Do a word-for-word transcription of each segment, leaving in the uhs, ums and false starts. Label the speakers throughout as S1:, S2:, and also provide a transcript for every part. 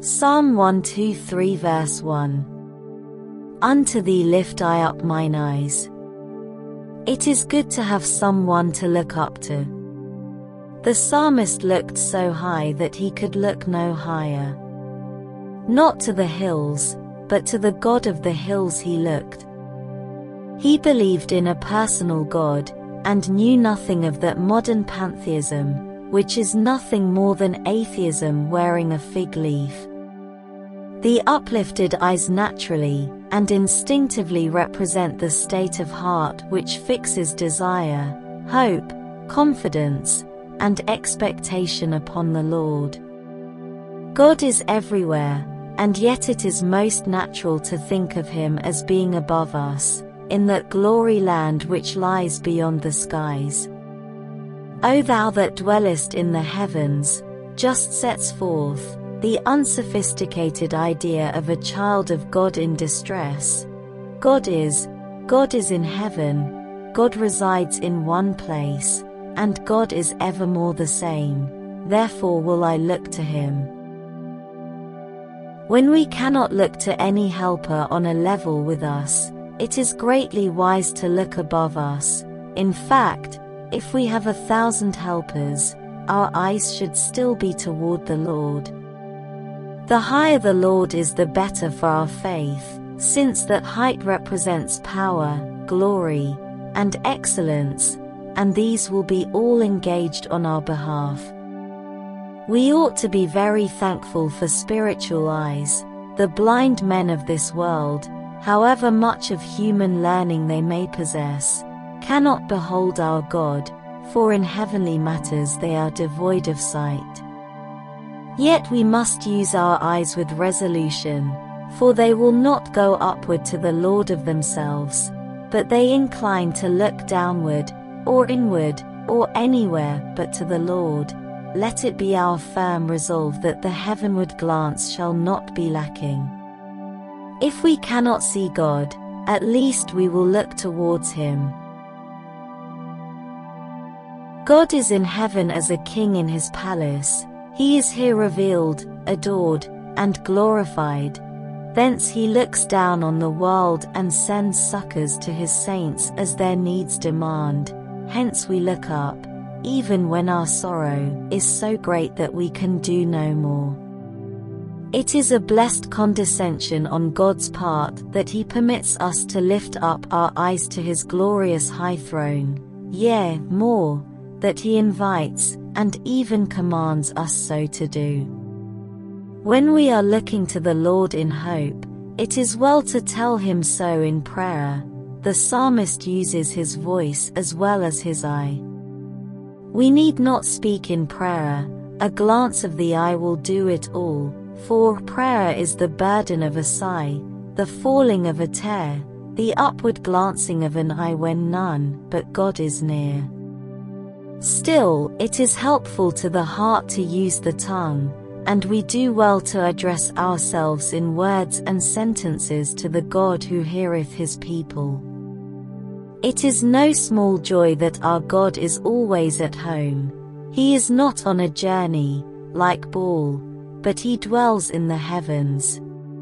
S1: Psalm one twenty-three verse one. Unto thee lift I up mine eyes. It is good to have someone to look up to. The psalmist looked so high that he could look no higher. Not to the hills, but to the God of the hills he looked. He believed in a personal God, and knew nothing of that modern pantheism, which is nothing more than atheism wearing a fig leaf. The uplifted eyes naturally and instinctively represent the state of heart which fixes desire, hope, confidence, and expectation upon the Lord. God is everywhere, and yet it is most natural to think of him as being above us, in that glory land which lies beyond the skies. O thou that dwellest in the heavens, just sets forth the unsophisticated idea of a child of God in distress. God is, God is in heaven, God resides in one place, and God is evermore the same, therefore will I look to him. When we cannot look to any helper on a level with us, it is greatly wise to look above us. In fact, if we have a thousand helpers, our eyes should still be toward the Lord. The higher the Lord is, the better for our faith, since that height represents power, glory, and excellence, and these will be all engaged on our behalf. We ought to be very thankful for spiritual eyes. The blind men of this world, however much of human learning they may possess, cannot behold our God, for in heavenly matters they are devoid of sight. Yet we must use our eyes with resolution, for they will not go upward to the Lord of themselves, but they incline to look downward, or inward, or anywhere but to the Lord. Let it be our firm resolve that the heavenward glance shall not be lacking. If we cannot see God, at least we will look towards him. God is in heaven as a king in his palace. He is here revealed, adored, and glorified. Thence he looks down on the world and sends succors to his saints as their needs demand. Hence we look up, even when our sorrow is so great that we can do no more. It is a blessed condescension on God's part that he permits us to lift up our eyes to his glorious high throne, yea, more, that he invites, and even commands us so to do. When we are looking to the Lord in hope, it is well to tell him so in prayer. The psalmist uses his voice as well as his eye. We need not speak in prayer, a glance of the eye will do it all, for prayer is the burden of a sigh, the falling of a tear, the upward glancing of an eye when none but God is near. Still, it is helpful to the heart to use the tongue, and we do well to address ourselves in words and sentences to the God who heareth his people. It is no small joy that our God is always at home. He is not on a journey, like Baal, but he dwells in the heavens.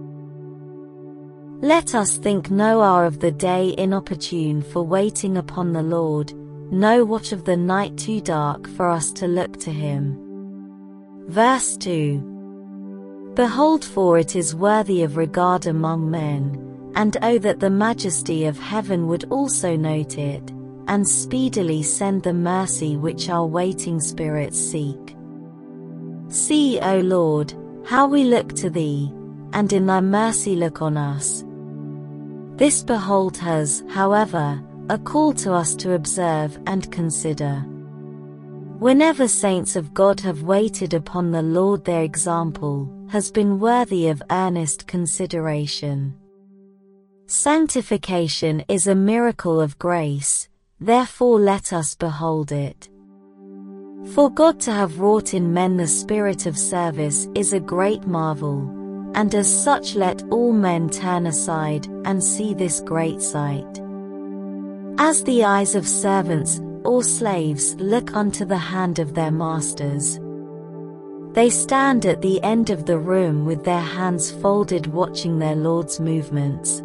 S1: Let us think no hour of the day inopportune for waiting upon the Lord, no watch of the night too dark for us to look to him. Verse two. Behold, for it is worthy of regard among men, and oh that the majesty of heaven would also note it, and speedily send the mercy which our waiting spirits seek. See, O Lord, how we look to thee, and in thy mercy look on us. This behold has, however, a call to us to observe and consider. Whenever saints of God have waited upon the Lord, their example has been worthy of earnest consideration. Sanctification is a miracle of grace, therefore let us behold it. For God to have wrought in men the spirit of service is a great marvel, and as such let all men turn aside and see this great sight. As the eyes of servants or slaves look unto the hand of their masters, They stand at the end of the room with their hands folded, watching their lord's movements.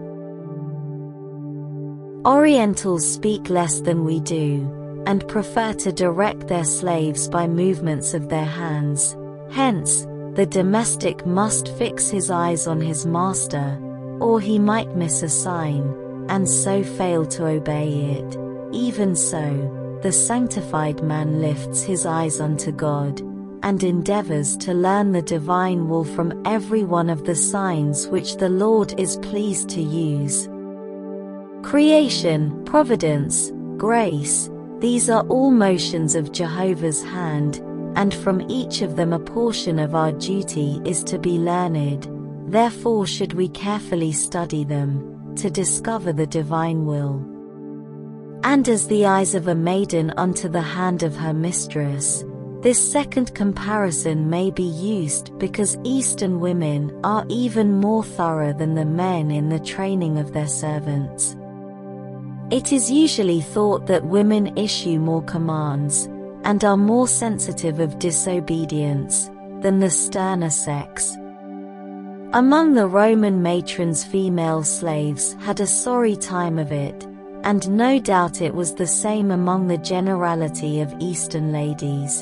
S1: Orientals speak less than we do, and prefer to direct their slaves by movements of their hands. Hence, the domestic must fix his eyes on his master, or he might miss a sign, and so fail to obey it. Even so, the sanctified man lifts his eyes unto God, and endeavors to learn the divine will from every one of the signs which the Lord is pleased to use. Creation, providence, grace, these are all motions of Jehovah's hand, and from each of them a portion of our duty is to be learned. Therefore should we carefully study them, to discover the divine will. And as the eyes of a maiden unto the hand of her mistress, this second comparison may be used because Eastern women are even more thorough than the men in the training of their servants. It is usually thought that women issue more commands, and are more sensitive of disobedience, than the sterner sex. Among the Roman matrons, female slaves had a sorry time of it, and no doubt it was the same among the generality of Eastern ladies.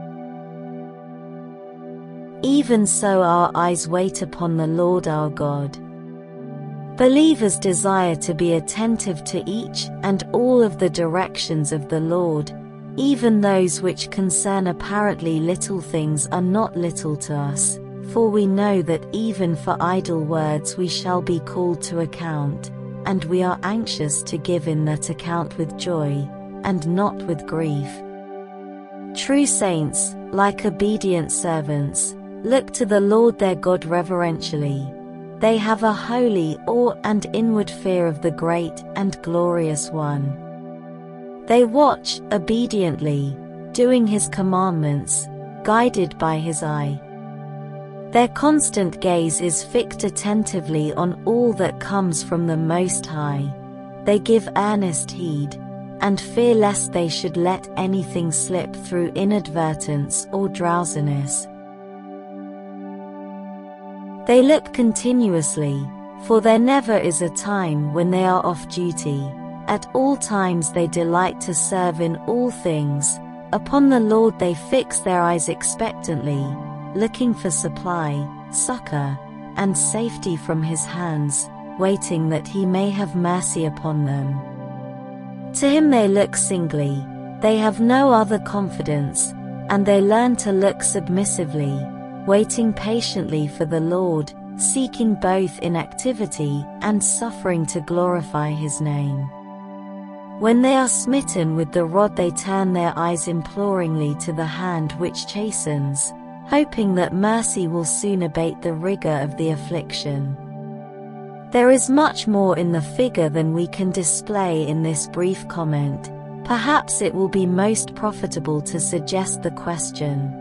S1: Even so our eyes wait upon the Lord our God. Believers desire to be attentive to each and all of the directions of the Lord, even those which concern apparently little things are not little to us, for we know that even for idle words we shall be called to account, and we are anxious to give in that account with joy, and not with grief. True saints, like obedient servants, look to the Lord their God reverentially. They have a holy awe and inward fear of the great and glorious One. They watch obediently, doing His commandments, guided by His eye. Their constant gaze is fixed attentively on all that comes from the Most High. They give earnest heed, and fear lest they should let anything slip through inadvertence or drowsiness. They look continuously, for there never is a time when they are off duty. At all times they delight to serve in all things. Upon the Lord they fix their eyes expectantly, looking for supply, succor, and safety from His hands, waiting that He may have mercy upon them. To Him they look singly, they have no other confidence, and they learn to look submissively, waiting patiently for the Lord, seeking both in activity and suffering to glorify His name. When they are smitten with the rod they turn their eyes imploringly to the hand which chastens, hoping that mercy will soon abate the rigor of the affliction. There is much more in the figure than we can display in this brief comment. Perhaps it will be most profitable to suggest the question: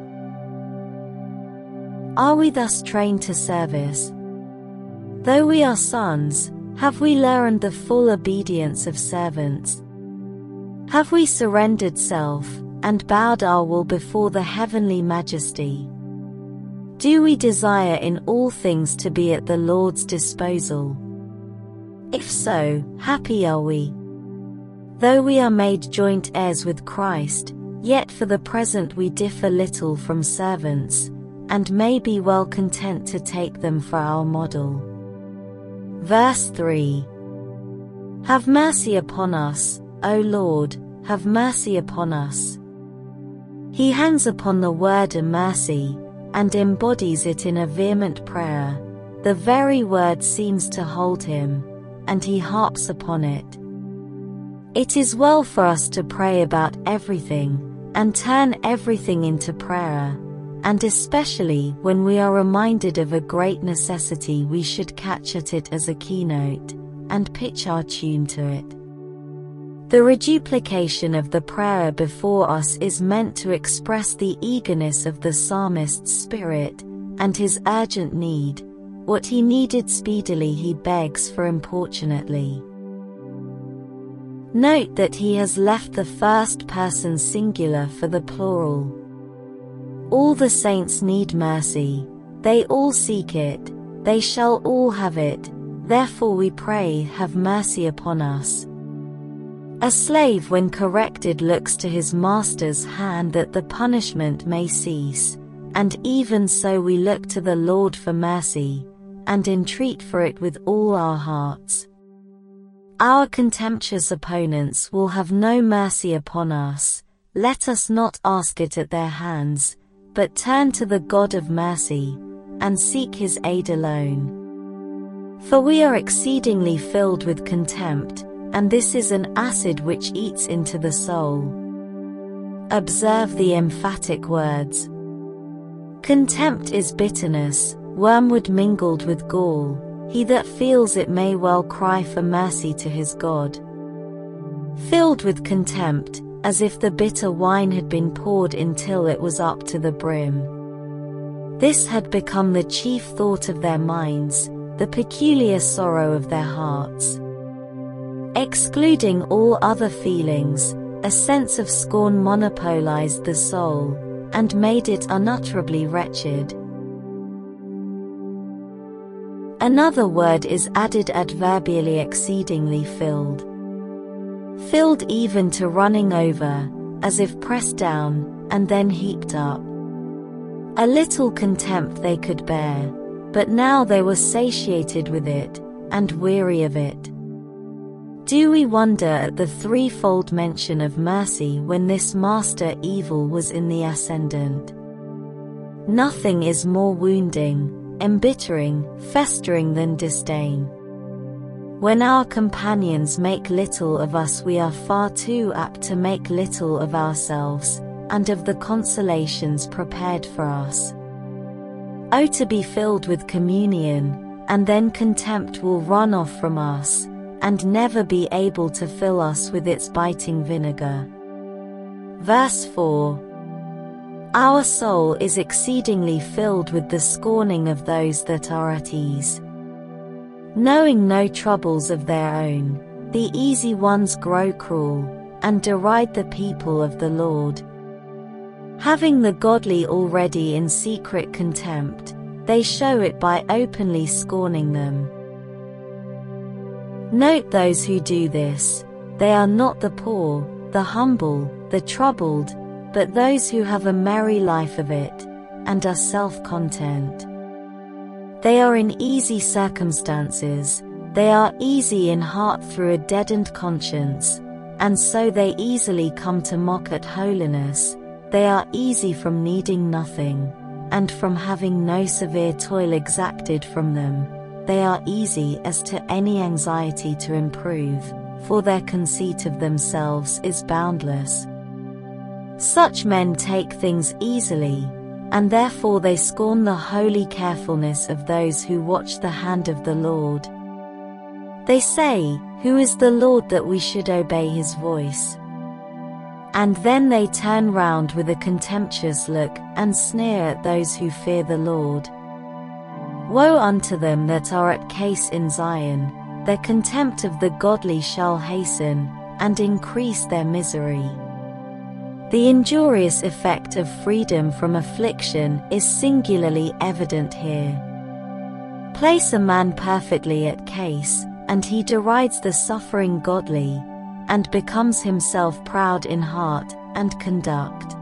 S1: are we thus trained to service? Though we are sons, have we learned the full obedience of servants? Have we surrendered self, and bowed our will before the heavenly Majesty? Do we desire in all things to be at the Lord's disposal? If so, happy are we. Though we are made joint heirs with Christ, yet for the present we differ little from servants, and may be well content to take them for our model. Verse three. Have mercy upon us, O Lord, have mercy upon us. He hangs upon the word of mercy, and embodies it in a vehement prayer. The very word seems to hold him, and he harps upon it. It is well for us to pray about everything, and turn everything into prayer. And especially when we are reminded of a great necessity, we should catch at it as a keynote, and pitch our tune to it. The reduplication of the prayer before us is meant to express the eagerness of the psalmist's spirit, and his urgent need. What he needed speedily he begs for importunately. Note that he has left the first person singular for the plural. All the saints need mercy. They all seek it. They shall all have it. Therefore we pray, have mercy upon us. A slave when corrected looks to his master's hand that the punishment may cease, and even so we look to the Lord for mercy, and entreat for it with all our hearts. Our contemptuous opponents will have no mercy upon us. Let us not ask it at their hands, but turn to the God of mercy, and seek his aid alone. For we are exceedingly filled with contempt, and this is an acid which eats into the soul. Observe the emphatic words. Contempt is bitterness, wormwood mingled with gall. He that feels it may well cry for mercy to his God. Filled with contempt, as if the bitter wine had been poured until it was up to the brim. This had become the chief thought of their minds, the peculiar sorrow of their hearts. Excluding all other feelings, a sense of scorn monopolized the soul, and made it unutterably wretched. Another word is added adverbially, exceedingly filled. Filled even to running over, as if pressed down, and then heaped up. A little contempt they could bear, but now they were satiated with it, and weary of it. Do we wonder at the threefold mention of mercy when this master evil was in the ascendant? Nothing is more wounding, embittering, festering than disdain. When our companions make little of us, we are far too apt to make little of ourselves, and of the consolations prepared for us. Oh, to be filled with communion, and then contempt will run off from us, and never be able to fill us with its biting vinegar. Verse four. Our soul is exceedingly filled with the scorning of those that are at ease. Knowing no troubles of their own, the easy ones grow cruel, and deride the people of the Lord. Having the godly already in secret contempt, they show it by openly scorning them. Note those who do this. They are not the poor, the humble, the troubled, but those who have a merry life of it, and are self-content. They are in easy circumstances, they are easy in heart through a deadened conscience, and so they easily come to mock at holiness. They are easy from needing nothing, and from having no severe toil exacted from them. They are easy as to any anxiety to improve, for their conceit of themselves is boundless. Such men take things easily, and therefore they scorn the holy carefulness of those who watch the hand of the Lord. They say, "Who is the Lord that we should obey his voice?" And then they turn round with a contemptuous look, and sneer at those who fear the Lord. Woe unto them that are at case in Zion, their contempt of the godly shall hasten, and increase their misery. The injurious effect of freedom from affliction is singularly evident here. Place a man perfectly at case, and he derides the suffering godly, and becomes himself proud in heart and conduct.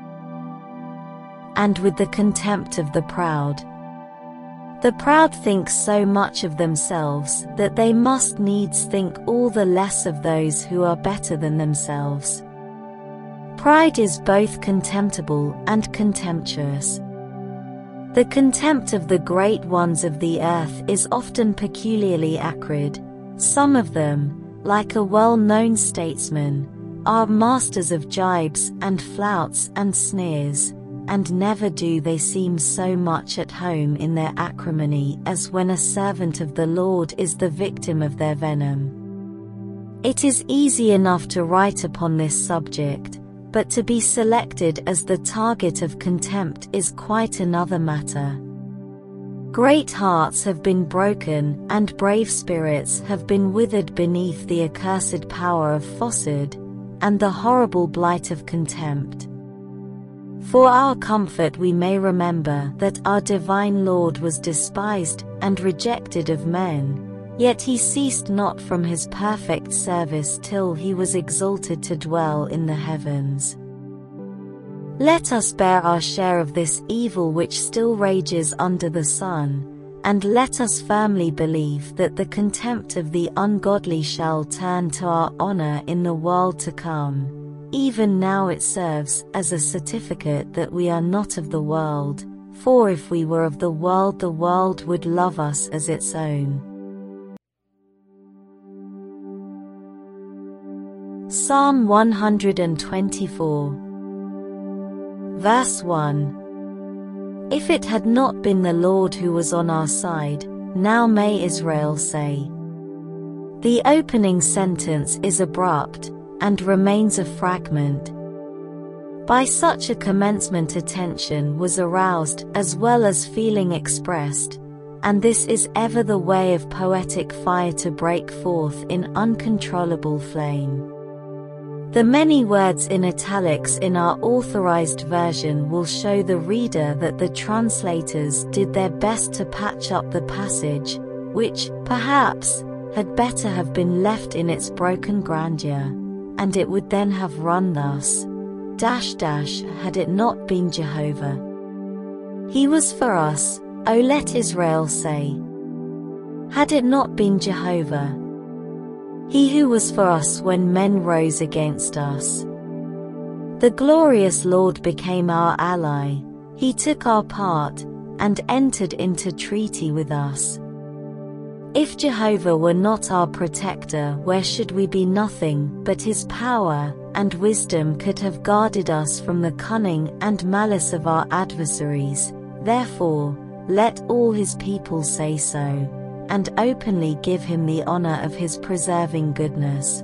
S1: And with the contempt of the proud. The proud think so much of themselves that they must needs think all the less of those who are better than themselves. Pride is both contemptible and contemptuous. The contempt of the great ones of the earth is often peculiarly acrid. Some of them, like a well-known statesman, are masters of gibes and flouts and sneers, and never do they seem so much at home in their acrimony as when a servant of the Lord is the victim of their venom. It is easy enough to write upon this subject, but to be selected as the target of contempt is quite another matter. Great hearts have been broken, and brave spirits have been withered beneath the accursed power of falsehood, and the horrible blight of contempt. For our comfort we may remember that our divine Lord was despised and rejected of men, yet he ceased not from his perfect service till he was exalted to dwell in the heavens. Let us bear our share of this evil which still rages under the sun, and let us firmly believe that the contempt of the ungodly shall turn to our honor in the world to come. Even now it serves as a certificate that we are not of the world, for if we were of the world, the world would love us as its own. Psalm one hundred twenty-four, verse one. If it had not been the Lord who was on our side, now may Israel say. The opening sentence is abrupt, and remains a fragment. By such a commencement attention was aroused as well as feeling expressed, and this is ever the way of poetic fire to break forth in uncontrollable flame. The many words in italics in our authorized version will show the reader that the translators did their best to patch up the passage, which, perhaps, had better have been left in its broken grandeur, and it would then have run thus, dash dash, had it not been Jehovah. He was for us, O let Israel say. Had it not been Jehovah. He who was for us when men rose against us. The glorious Lord became our ally, he took our part, and entered into treaty with us. If Jehovah were not our protector, where should we be? Nothing but his power and wisdom could have guarded us from the cunning and malice of our adversaries. Therefore, let all his people say so, and openly give him the honor of his preserving goodness.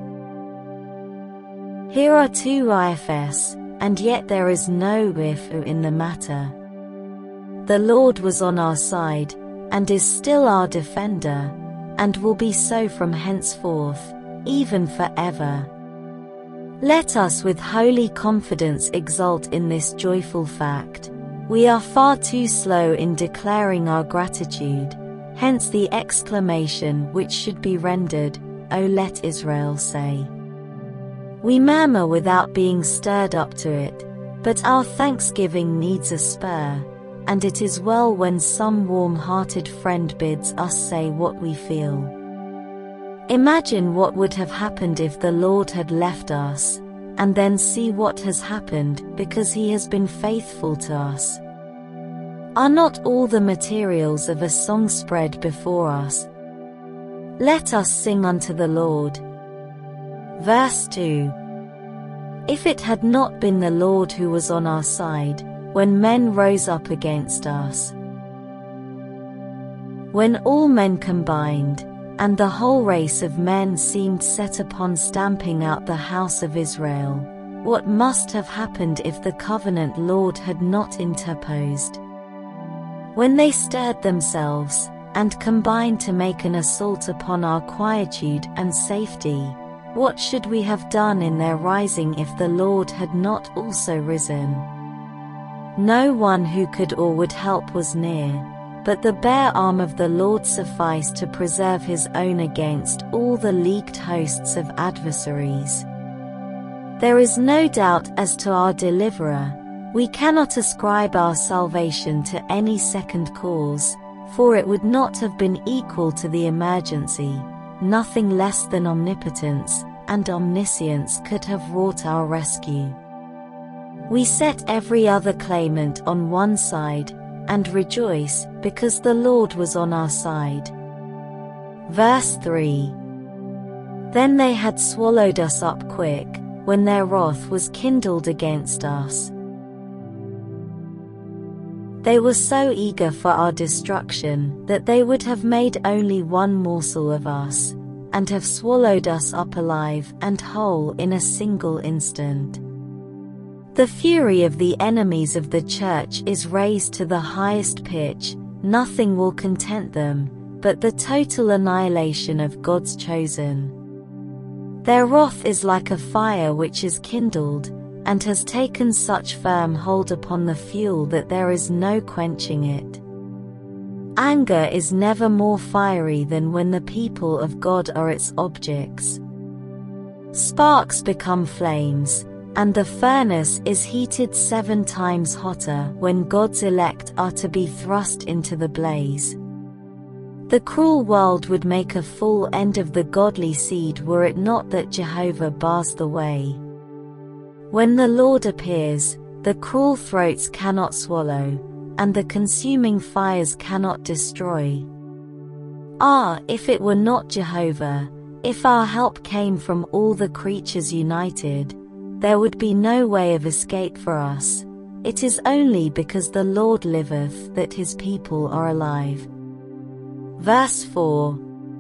S1: Here are two ifs, and yet there is no if in the matter. The Lord was on our side, and is still our defender, and will be so from henceforth, even forever. Let us with holy confidence exult in this joyful fact. We are far too slow in declaring our gratitude, hence the exclamation which should be rendered, O let Israel say. We murmur without being stirred up to it, but our thanksgiving needs a spur, and it is well when some warm-hearted friend bids us say what we feel. Imagine what would have happened if the Lord had left us, and then see what has happened because he has been faithful to us. Are not all the materials of a song spread before us? Let us sing unto the Lord. Verse two. If it had not been the Lord who was on our side, when men rose up against us. When all men combined, and the whole race of men seemed set upon stamping out the house of Israel, what must have happened if the covenant Lord had not interposed? When they stirred themselves, and combined to make an assault upon our quietude and safety, what should we have done in their rising if the Lord had not also risen? No one who could or would help was near, but the bare arm of the Lord sufficed to preserve his own against all the leagued hosts of adversaries. There is no doubt as to our deliverer. We cannot ascribe our salvation to any second cause, for it would not have been equal to the emergency. Nothing less than omnipotence and omniscience could have wrought our rescue. We set every other claimant on one side, and rejoice, because the Lord was on our side. Verse three. Then they had swallowed us up quick, when their wrath was kindled against us. They were so eager for our destruction, that they would have made only one morsel of us, and have swallowed us up alive and whole in a single instant. The fury of the enemies of the church is raised to the highest pitch. Nothing will content them, but the total annihilation of God's chosen. Their wrath is like a fire which is kindled, and has taken such firm hold upon the fuel that there is no quenching it. Anger is never more fiery than when the people of God are its objects. Sparks become flames, and the furnace is heated seven times hotter when God's elect are to be thrust into the blaze. The cruel world would make a full end of the godly seed were it not that Jehovah bars the way. When the Lord appears, the cruel throats cannot swallow, and the consuming fires cannot destroy. Ah, if it were not Jehovah, if our help came from all the creatures united, there would be no way of escape for us. It is only because the Lord liveth that his people are alive. Verse four.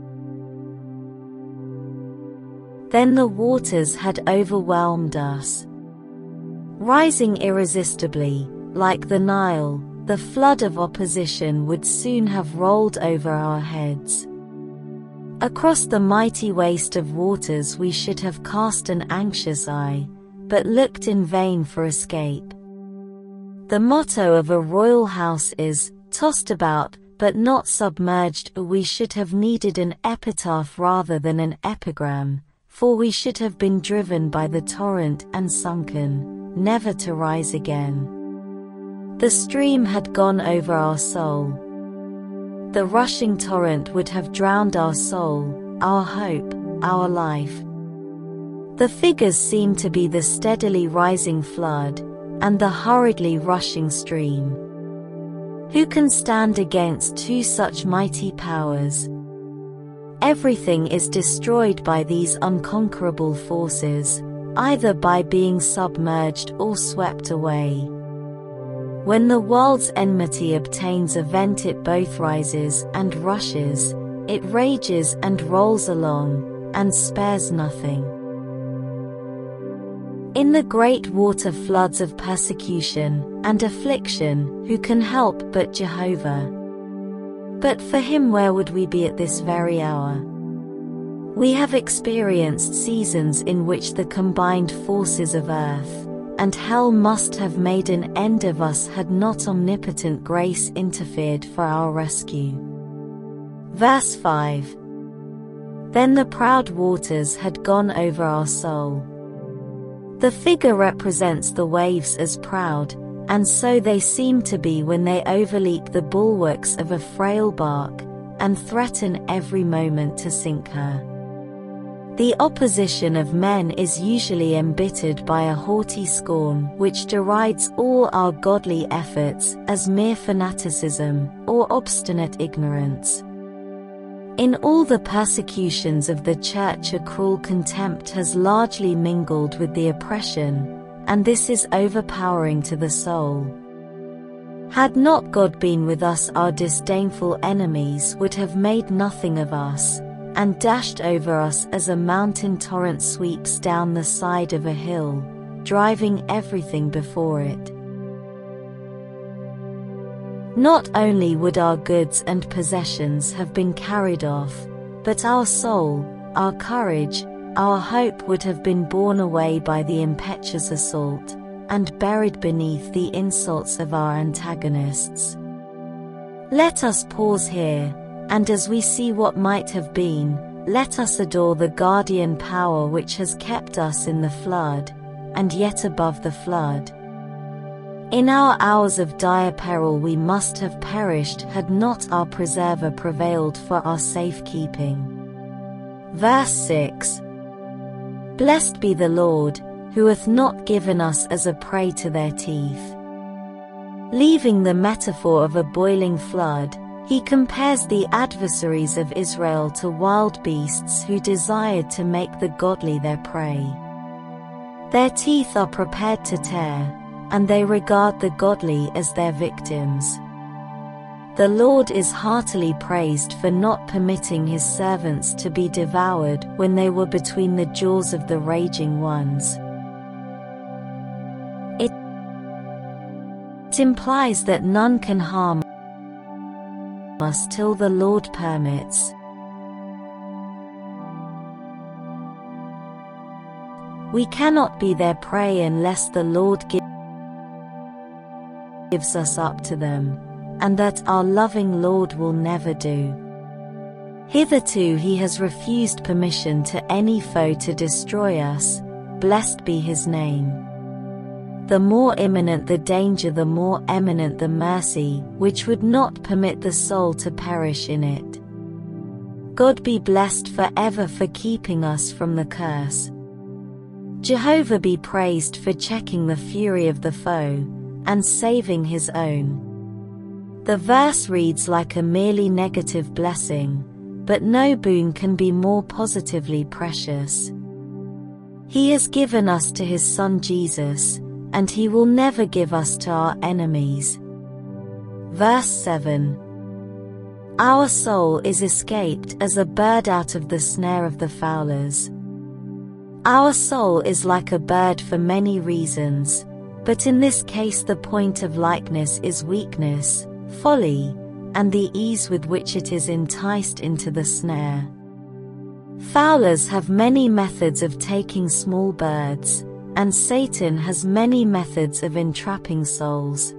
S1: Then the waters had overwhelmed us. Rising irresistibly, like the Nile, the flood of opposition would soon have rolled over our heads. Across the mighty waste of waters we should have cast an anxious eye, but looked in vain for escape. The motto of a royal house is, tossed about, but not submerged. We should have needed an epitaph rather than an epigram, for we should have been driven by the torrent and sunken, never to rise again. The stream had gone over our soul. The rushing torrent would have drowned our soul, our hope, our life. The figures seem to be the steadily rising flood, and the hurriedly rushing stream. Who can stand against two such mighty powers? Everything is destroyed by these unconquerable forces, either by being submerged or swept away. When the world's enmity obtains a vent, it both rises and rushes, it rages and rolls along, and spares nothing. In the great water floods of persecution and affliction, who can help but Jehovah? But for him, where would we be at this very hour? We have experienced seasons in which the combined forces of earth and hell must have made an end of us had not omnipotent grace interfered for our rescue. Verse five. Then the proud waters had gone over our soul. The figure represents the waves as proud, and so they seem to be when they overleap the bulwarks of a frail bark, and threaten every moment to sink her. The opposition of men is usually embittered by a haughty scorn which derides all our godly efforts as mere fanaticism or obstinate ignorance. In all the persecutions of the Church, a cruel contempt has largely mingled with the oppression, and this is overpowering to the soul. Had not God been with us, our disdainful enemies would have made nothing of us, and dashed over us as a mountain torrent sweeps down the side of a hill, driving everything before it. Not only would our goods and possessions have been carried off, but our soul, our courage, our hope would have been borne away by the impetuous assault, and buried beneath the insults of our antagonists. Let us pause here, and as we see what might have been, let us adore the guardian power which has kept us in the flood, and yet above the flood. In our hours of dire peril we must have perished had not our preserver prevailed for our safekeeping. Verse six. Blessed be the Lord, who hath not given us as a prey to their teeth. Leaving the metaphor of a boiling flood, he compares the adversaries of Israel to wild beasts who desired to make the godly their prey. Their teeth are prepared to tear, and they regard the godly as their victims. The Lord is heartily praised for not permitting his servants to be devoured when they were between the jaws of the raging ones. It, it implies that none can harm us till the Lord permits. We cannot be their prey unless the Lord gives us up to them, and that our loving Lord will never do. Hitherto he has refused permission to any foe to destroy us, blessed be his name. The more imminent the danger, the more eminent the mercy, which would not permit the soul to perish in it. God be blessed forever for keeping us from the curse. Jehovah be praised for checking the fury of the foe, and saving his own. The verse reads like a merely negative blessing, but no boon can be more positively precious. He has given us to his Son Jesus, and he will never give us to our enemies. Verse seven. Our soul is escaped as a bird out of the snare of the fowlers. Our soul is like a bird for many reasons, but in this case the point of likeness is weakness, folly, and the ease with which it is enticed into the snare. Fowlers have many methods of taking small birds, and Satan has many methods of entrapping souls.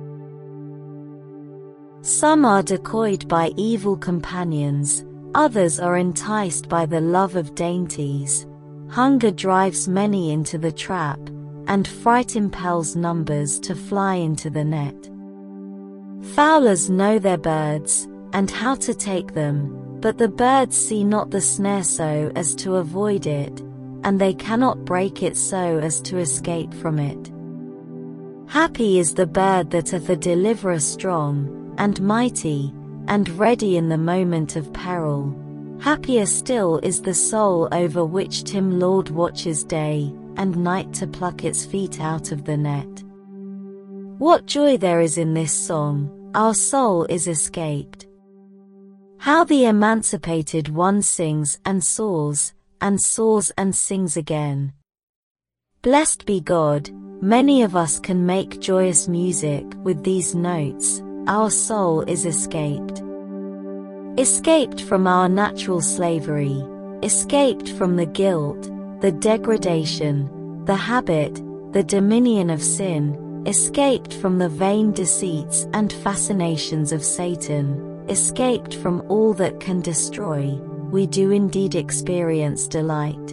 S1: Some are decoyed by evil companions, others are enticed by the love of dainties. Hunger drives many into the trap, and fright impels numbers to fly into the net. Fowlers know their birds, and how to take them, but the birds see not the snare so as to avoid it, and they cannot break it so as to escape from it. Happy is the bird that hath a deliverer strong, and mighty, and ready in the moment of peril. Happier still is the soul over which Tim Lord watches day and night to pluck its feet out of the net. What joy there is in this song, our soul is escaped. How the emancipated one sings and soars, and soars and sings again. Blessed be God, many of us can make joyous music with these notes. Our soul is escaped. Escaped from our natural slavery, escaped from the guilt, the degradation, the habit, the dominion of sin, escaped from the vain deceits and fascinations of Satan, escaped from all that can destroy, we do indeed experience delight.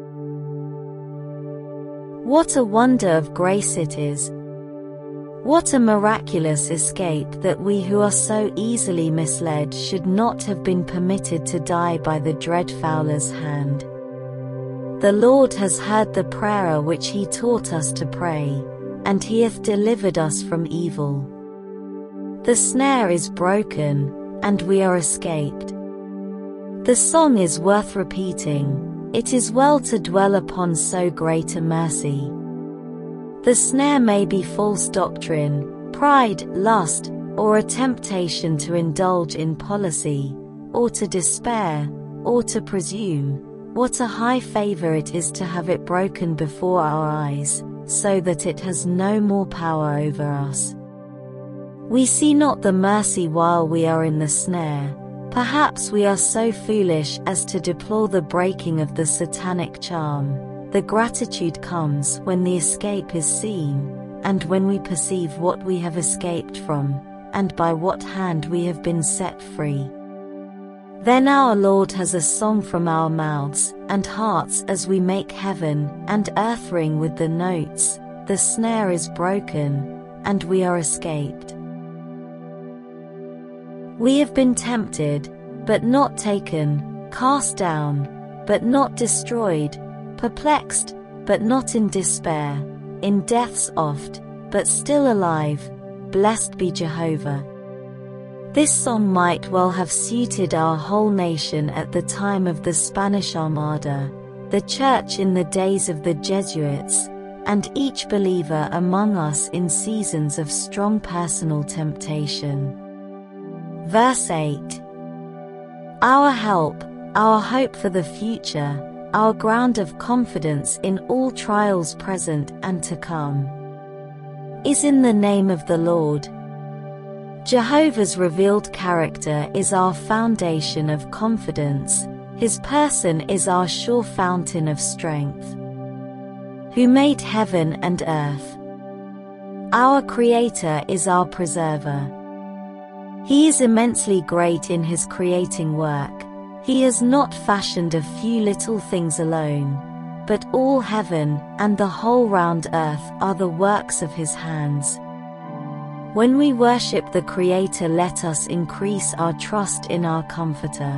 S1: What a wonder of grace it is! What a miraculous escape that we who are so easily misled should not have been permitted to die by the dread fowler's hand. The Lord has heard the prayer which he taught us to pray, and he hath delivered us from evil. The snare is broken, and we are escaped. The song is worth repeating, it is well to dwell upon so great a mercy. The snare may be false doctrine, pride, lust, or a temptation to indulge in policy, or to despair, or to presume. What a high favor it is to have it broken before our eyes, so that it has no more power over us. We see not the mercy while we are in the snare. Perhaps we are so foolish as to deplore the breaking of the satanic charm. The gratitude comes when the escape is seen, and when we perceive what we have escaped from, and by what hand we have been set free. Then our Lord has a song from our mouths and hearts as we make heaven and earth ring with the notes. The snare is broken, and we are escaped. We have been tempted, but not taken, cast down, but not destroyed, perplexed, but not in despair, in death's oft, but still alive. Blessed be Jehovah. This song might well have suited our whole nation at the time of the Spanish Armada, the Church in the days of the Jesuits, and each believer among us in seasons of strong personal temptation. Verse eight. Our help, our hope for the future, our ground of confidence in all trials present and to come, is in the name of the Lord. Jehovah's revealed character is our foundation of confidence, his person is our sure fountain of strength. who made heaven and earth. Our Creator is our preserver. He is immensely great in his creating work. He has not fashioned a few little things alone, but all heaven and the whole round earth are the works of his hands. When we worship the Creator, let us increase our trust in our Comforter.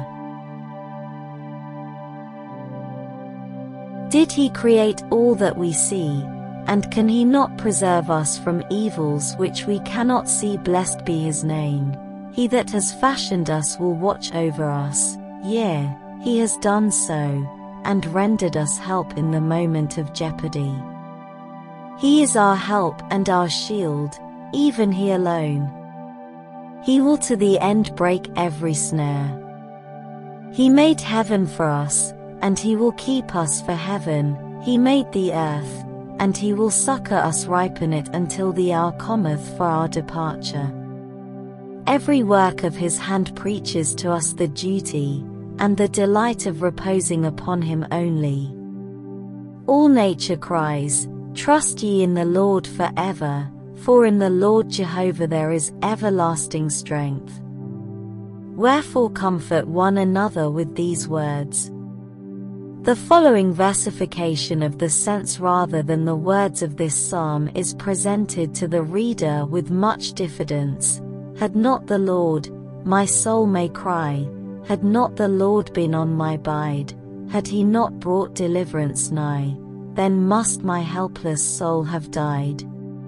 S1: Did he create all that we see, and can he not preserve us from evils which we cannot see? Blessed be his name. He that has fashioned us will watch over us. Yea, he has done so, and rendered us help in the moment of jeopardy. He is our help and our shield, even he alone. He will to the end break every snare. He made heaven for us, and he will keep us for heaven. He made the earth, and he will succor us, ripen it until the hour cometh for our departure. Every work of his hand preaches to us the duty, and the delight of reposing upon him only. All nature cries, trust ye in the Lord forever, for in the Lord Jehovah there is everlasting strength. Wherefore comfort one another with these words. The following versification of the sense rather than the words of this psalm is presented to the reader with much diffidence. Had not the Lord, my soul may cry, had not the Lord been on my side, had he not brought deliverance nigh, then must my helpless soul have died.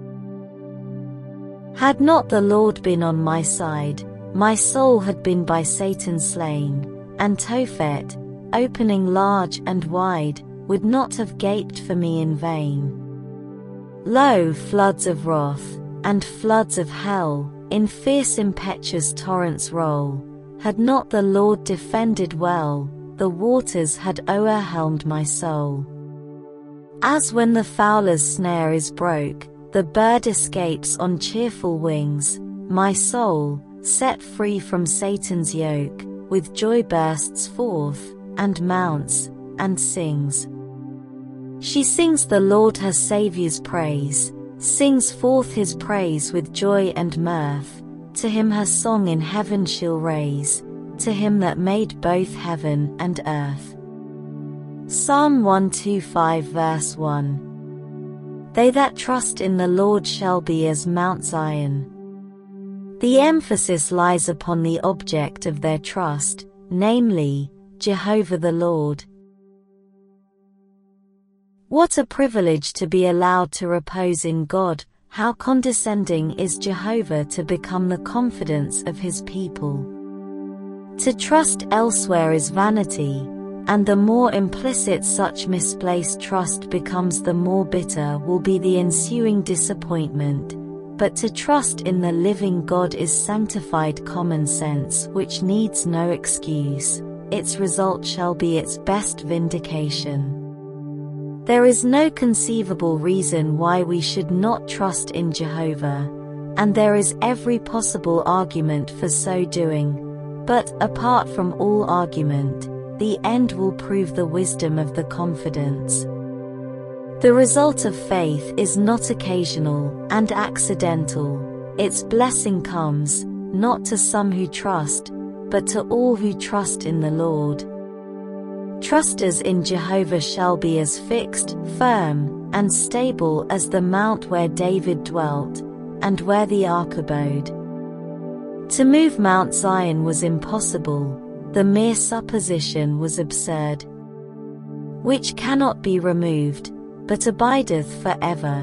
S1: Had not the Lord been on my side, my soul had been by Satan slain, and Tophet, opening large and wide, would not have gaped for me in vain. Lo, floods of wrath, and floods of hell, in fierce impetuous torrents roll. Had not the Lord defended well, the waters had o'erwhelmed my soul. As when the fowler's snare is broke, the bird escapes on cheerful wings, my soul, set free from Satan's yoke, with joy bursts forth, and mounts, and sings. She sings the Lord her Saviour's praise, sings forth his praise with joy and mirth. To him her song in heaven she'll raise, to him that made both heaven and earth. Psalm one twenty-five verse one. They that trust in the Lord shall be as Mount Zion. The emphasis lies upon the object of their trust, namely, Jehovah the Lord. What a privilege to be allowed to repose in God. How condescending is Jehovah to become the confidence of his people. To trust elsewhere is vanity, and the more implicit such misplaced trust becomes, the more bitter will be the ensuing disappointment. But to trust in the living God is sanctified common sense which needs no excuse. Its result shall be its best vindication. There is no conceivable reason why we should not trust in Jehovah, and there is every possible argument for so doing, but, apart from all argument, the end will prove the wisdom of the confidence. The result of faith is not occasional and accidental. Its blessing comes, not to some who trust, but to all who trust in the Lord. Trusters in Jehovah shall be as fixed, firm, and stable as the mount where David dwelt, and where the ark abode. To move Mount Zion was impossible, the mere supposition was absurd. Which cannot be removed, but abideth forever.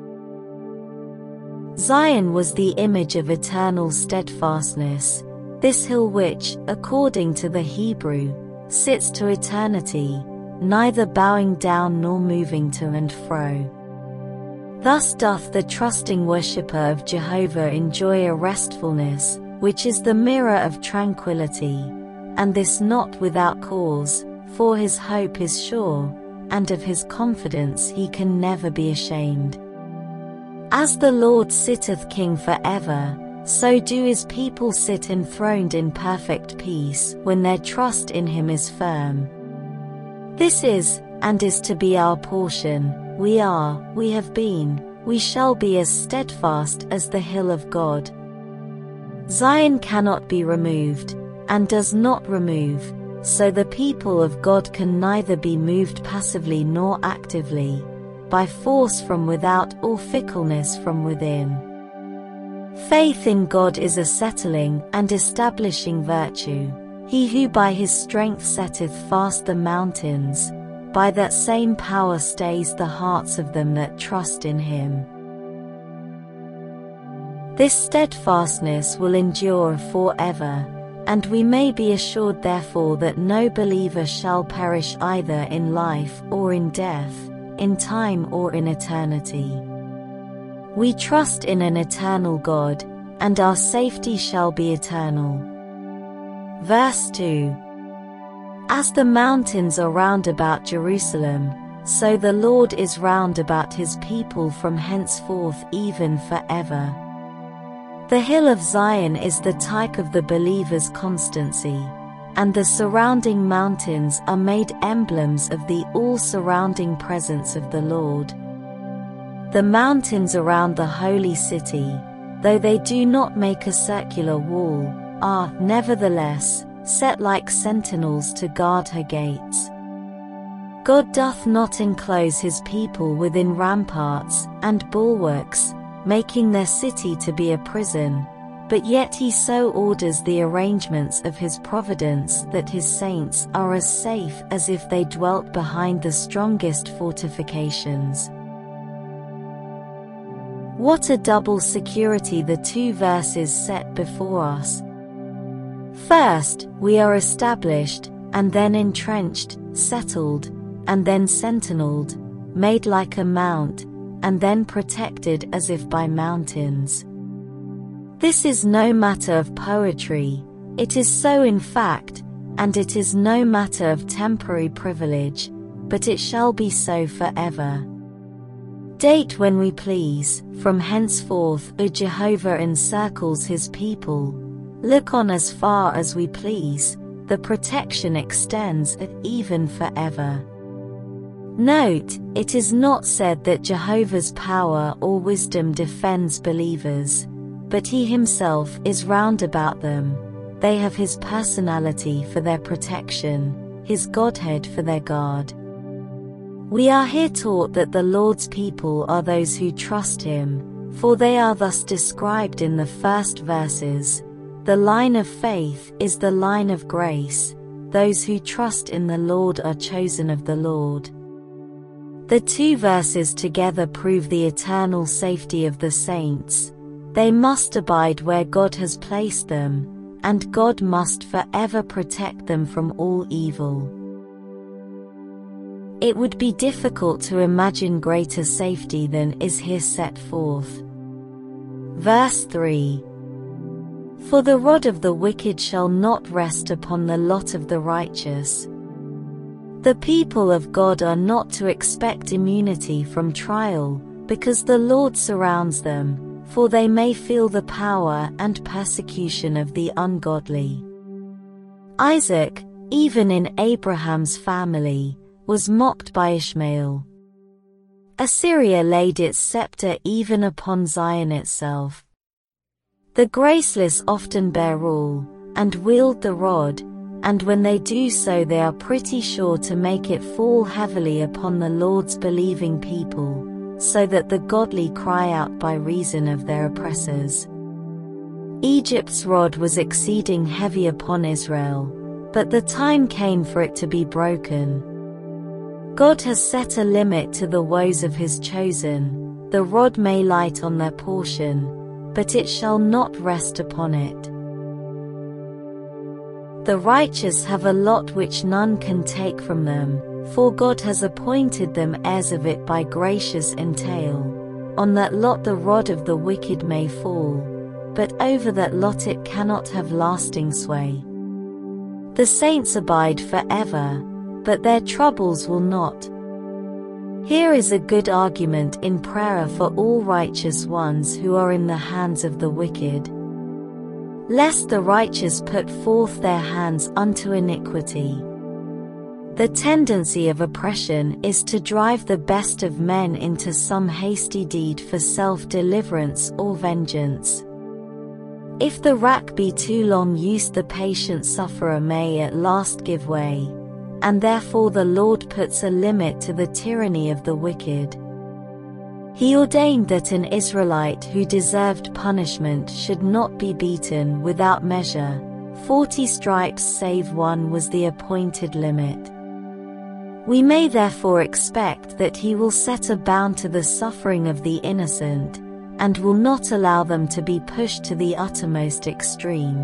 S1: Zion was the image of eternal steadfastness, this hill which, according to the Hebrew, sits to eternity, neither bowing down nor moving to and fro. Thus doth the trusting worshipper of Jehovah enjoy a restfulness, which is the mirror of tranquility, and this not without cause, for his hope is sure, and of his confidence he can never be ashamed. As the Lord sitteth King forever, so do his people sit enthroned in perfect peace when their trust in him is firm. This is, and is to be our portion, we are, we have been, we shall be as steadfast as the hill of God. Zion cannot be removed, and does not remove, so the people of God can neither be moved passively nor actively, by force from without or fickleness from within. Faith in God is a settling and establishing virtue. He who by his strength setteth fast the mountains, by that same power stays the hearts of them that trust in him. This steadfastness will endure forever, and we may be assured therefore that no believer shall perish either in life or in death, in time or in eternity. We trust in an eternal God, and our safety shall be eternal. Verse two. As the mountains are round about Jerusalem, so the Lord is round about his people from henceforth even forever. The hill of Zion is the type of the believer's constancy, and the surrounding mountains are made emblems of the all-surrounding presence of the Lord. The mountains around the holy city, though they do not make a circular wall, are, nevertheless, set like sentinels to guard her gates. God doth not enclose his people within ramparts and bulwarks, making their city to be a prison, but yet he so orders the arrangements of his providence that his saints are as safe as if they dwelt behind the strongest fortifications. What a double security the two verses set before us. First, we are established, and then entrenched, settled, and then sentineled, made like a mount, and then protected as if by mountains. This is no matter of poetry, it is so in fact, and it is no matter of temporary privilege, but it shall be so forever. Date when we please, from henceforth O Jehovah encircles his people. Look on as far as we please, the protection extends at even forever. Note, it is not said that Jehovah's power or wisdom defends believers, but he himself is round about them. They have his personality for their protection, his Godhead for their guard. We are here taught that the Lord's people are those who trust him, for they are thus described in the first verses. The line of faith is the line of grace. Those who trust in the Lord are chosen of the Lord. The two verses together prove the eternal safety of the saints. They must abide where God has placed them, and God must forever protect them from all evil. It would be difficult to imagine greater safety than is here set forth. Verse three. For the rod of the wicked shall not rest upon the lot of the righteous. The people of God are not to expect immunity from trial, because the Lord surrounds them, for they may feel the power and persecution of the ungodly. Isaac, even in Abraham's family, was mocked by Ishmael. Assyria laid its scepter even upon Zion itself. The graceless often bear rule, and wield the rod, and when they do so they are pretty sure to make it fall heavily upon the Lord's believing people, so that the godly cry out by reason of their oppressors. Egypt's rod was exceeding heavy upon Israel, but the time came for it to be broken. God has set a limit to the woes of his chosen. The rod may light on their portion, but it shall not rest upon it. The righteous have a lot which none can take from them, for God has appointed them heirs of it by gracious entail. On that lot the rod of the wicked may fall, but over that lot it cannot have lasting sway. The saints abide forever, but their troubles will not. Here is a good argument in prayer for all righteous ones who are in the hands of the wicked. Lest the righteous put forth their hands unto iniquity. The tendency of oppression is to drive the best of men into some hasty deed for self-deliverance or vengeance. If the rack be too long used, the patient sufferer may at last give way, and therefore the Lord puts a limit to the tyranny of the wicked. He ordained that an Israelite who deserved punishment should not be beaten without measure. Forty stripes save one was the appointed limit. We may therefore expect that he will set a bound to the suffering of the innocent, and will not allow them to be pushed to the uttermost extreme.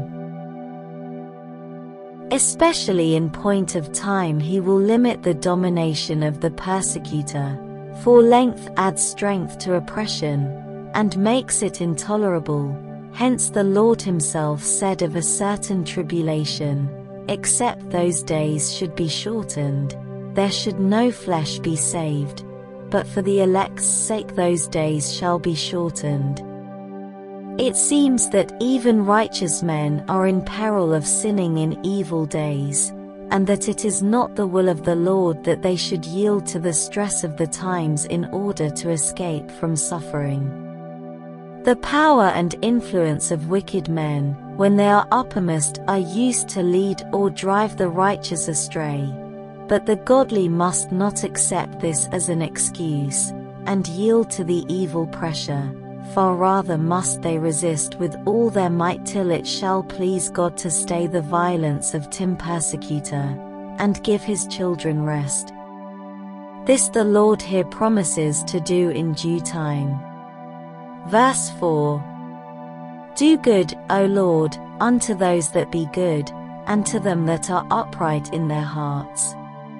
S1: Especially in point of time he will limit the domination of the persecutor, for length adds strength to oppression, and makes it intolerable. Hence the Lord himself said of a certain tribulation, except those days should be shortened, there should no flesh be saved, but for the elect's sake those days shall be shortened. It seems that even righteous men are in peril of sinning in evil days, and that it is not the will of the Lord that they should yield to the stress of the times in order to escape from suffering. The power and influence of wicked men, when they are uppermost, are used to lead or drive the righteous astray. But the godly must not accept this as an excuse, and yield to the evil pressure, far rather must they resist with all their might till it shall please God to stay the violence of Tim persecutor, and give his children rest. This the Lord here promises to do in due time. Verse four. Do good, O Lord, unto those that be good, and to them that are upright in their hearts.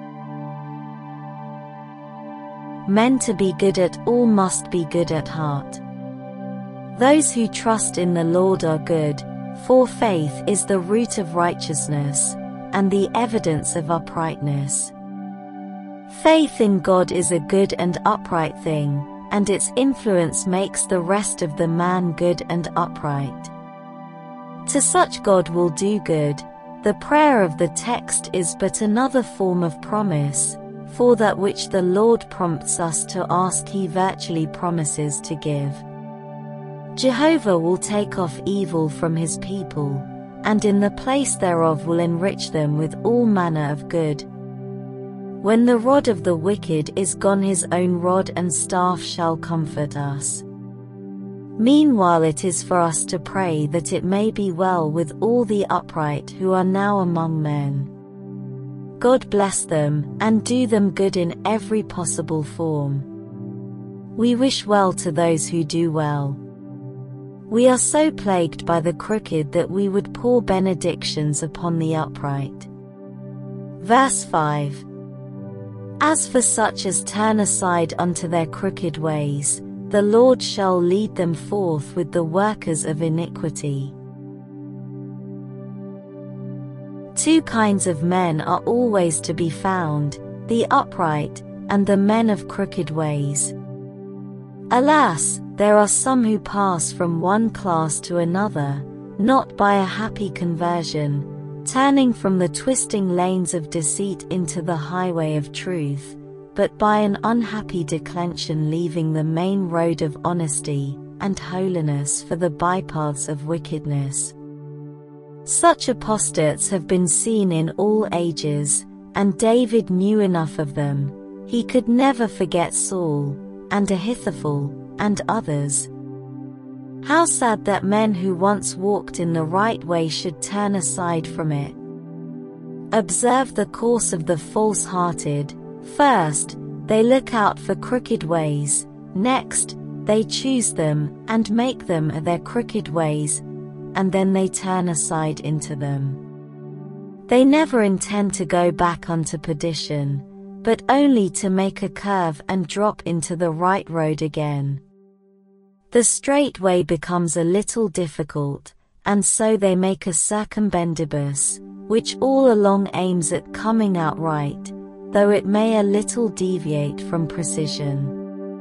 S1: Men to be good at all must be good at heart. Those who trust in the Lord are good, for faith is the root of righteousness, and the evidence of uprightness. Faith in God is a good and upright thing, and its influence makes the rest of the man good and upright. To such God will do good. The prayer of the text is but another form of promise, for that which the Lord prompts us to ask he virtually promises to give. Jehovah will take off evil from his people, and in the place thereof will enrich them with all manner of good. When the rod of the wicked is gone, his own rod and staff shall comfort us. Meanwhile it is for us to pray that it may be well with all the upright who are now among men. God bless them, and do them good in every possible form. We wish well to those who do well. We are so plagued by the crooked that we would pour benedictions upon the upright. Verse five. As for such as turn aside unto their crooked ways, the Lord shall lead them forth with the workers of iniquity. Two kinds of men are always to be found, the upright, and the men of crooked ways. Alas, there are some who pass from one class to another, not by a happy conversion, turning from the twisting lanes of deceit into the highway of truth, but by an unhappy declension, leaving the main road of honesty and holiness for the bypaths of wickedness. Such apostates have been seen in all ages, and David knew enough of them. He could never forget Saul, and Ahithophel, and others. How sad that men who once walked in the right way should turn aside from it. Observe the course of the false-hearted. First, they look out for crooked ways, next, they choose them, and make them their crooked ways, and then they turn aside into them. They never intend to go back unto perdition, but only to make a curve and drop into the right road again. The straight way becomes a little difficult, and so they make a circumbendibus, which all along aims at coming out right, though it may a little deviate from precision.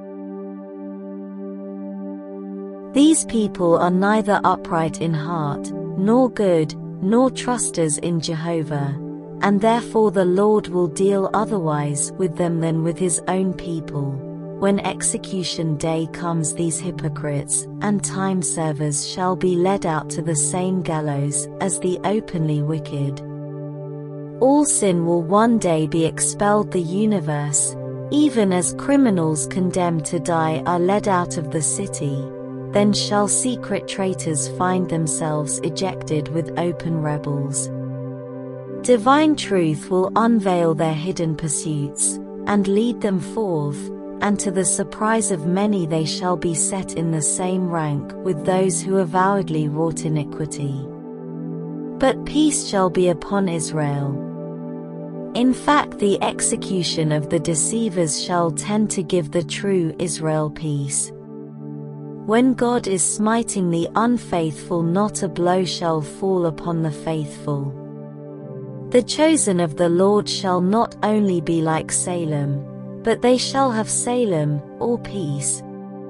S1: These people are neither upright in heart, nor good, nor trusters in Jehovah, and therefore the Lord will deal otherwise with them than with his own people. When execution day comes, these hypocrites and time servers shall be led out to the same gallows as the openly wicked. All sin will one day be expelled the universe, even as criminals condemned to die are led out of the city. Then shall secret traitors find themselves ejected with open rebels. Divine truth will unveil their hidden pursuits, and lead them forth, and to the surprise of many they shall be set in the same rank with those who avowedly wrought iniquity. But peace shall be upon Israel. In fact, the execution of the deceivers shall tend to give the true Israel peace. When God is smiting the unfaithful, not a blow shall fall upon the faithful. The chosen of the Lord shall not only be like Salem, but they shall have Salem, or peace.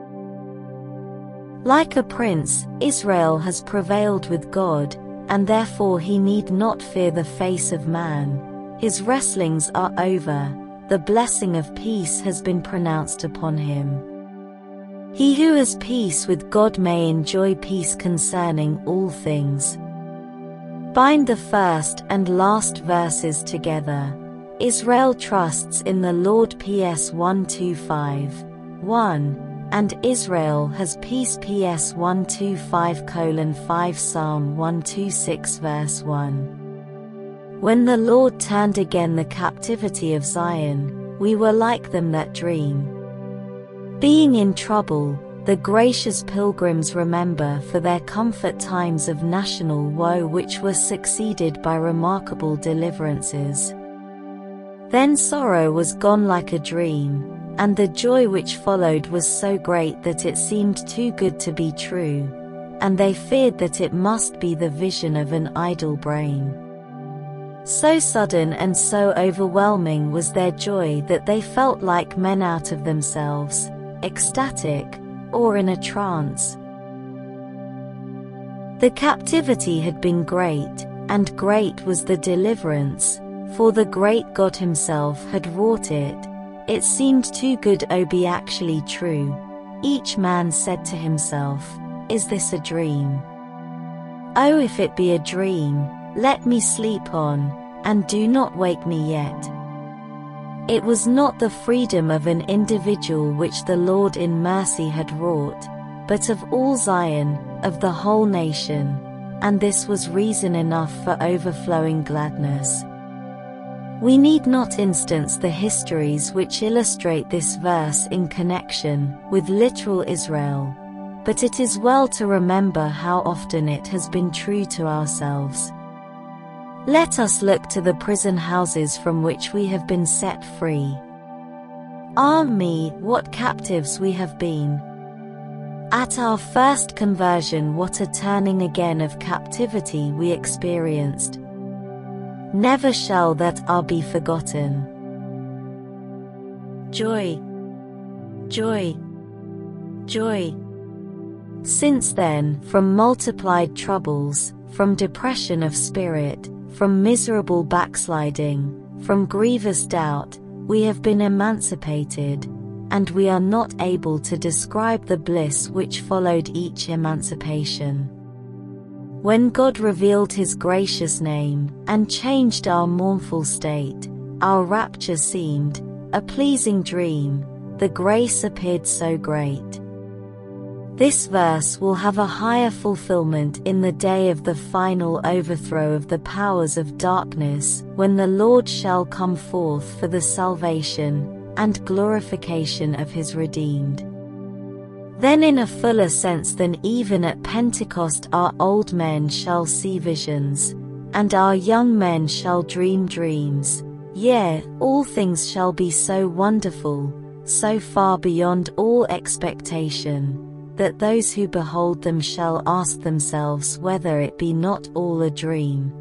S1: Like a prince, Israel has prevailed with God, and therefore he need not fear the face of man. His wrestlings are over, the blessing of peace has been pronounced upon him. He who has peace with God may enjoy peace concerning all things. Bind the first and last verses together. Israel trusts in the Lord. P S one twenty-five, one, and Israel has peace. P S one twenty-five colon five Psalm one twenty-six verse one. When the Lord turned again the captivity of Zion, we were like them that dream. Being in trouble, the gracious pilgrims remember for their comfort times of national woe which were succeeded by remarkable deliverances. Then sorrow was gone like a dream, and the joy which followed was so great that it seemed too good to be true, and they feared that it must be the vision of an idle brain. So sudden and so overwhelming was their joy that they felt like men out of themselves, ecstatic, or in a trance. The captivity had been great, and great was the deliverance, for the great God himself had wrought it. It seemed too good to be actually true. Each man said to himself, "Is this a dream? Oh, if it be a dream, let me sleep on, and do not wake me yet." It was not the freedom of an individual which the Lord in mercy had wrought, but of all Zion, of the whole nation, and this was reason enough for overflowing gladness. We need not instance the histories which illustrate this verse in connection with literal Israel, but it is well to remember how often it has been true to ourselves. Let us look to the prison houses from which we have been set free. Ah me, what captives we have been! At our first conversion, what a turning again of captivity we experienced. Never shall that hour be forgotten. Joy, joy, joy. Since then, from multiplied troubles, from depression of spirit, from miserable backsliding, from grievous doubt, we have been emancipated, and we are not able to describe the bliss which followed each emancipation. When God revealed his gracious name, and changed our mournful state, our rapture seemed a pleasing dream, the grace appeared so great. This verse will have a higher fulfillment in the day of the final overthrow of the powers of darkness, when the Lord shall come forth for the salvation and glorification of his redeemed. Then in a fuller sense than even at Pentecost our old men shall see visions, and our young men shall dream dreams. Yea, all things shall be so wonderful, so far beyond all expectation, that those who behold them shall ask themselves whether it be not all a dream.